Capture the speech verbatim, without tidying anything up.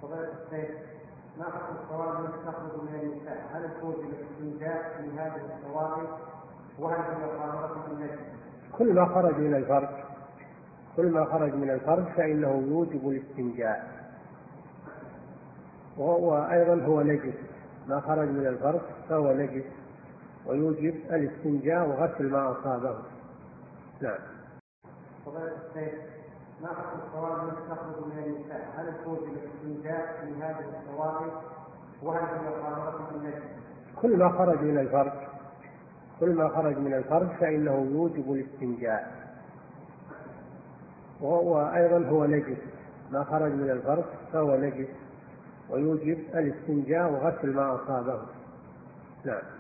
فضيلة الشيخ، ما حكم الصوارم التي تخرج من النساء؟ هل توجب الاستنجاء من هذه الصوارم؟ وهل هي طاهرة من النجس؟ كل ما خرج من الفرج كل ما خرج من الفرج فإنه يوجب الاستنجاء، وأيضا هو نجس. ما خرج من الفرج فهو نجس ويوجب الاستنجاء وغسل ما أصابه. نعم. فضيلة الشيخ، ما حكم الصوارم التي تخرج من النساء؟ هل توجب الاستنجاء من هذه الصوارم؟ وهل هي طاهرة من النجس؟ كل ما خرج من الفرج كل ما خرج من الفرج فإنه يوجب الاستنجاء، وأيضا هو نجس. ما خرج من الفرج فهو نجس ويوجب الاستنجاء وغسل ما أصابه. نعم.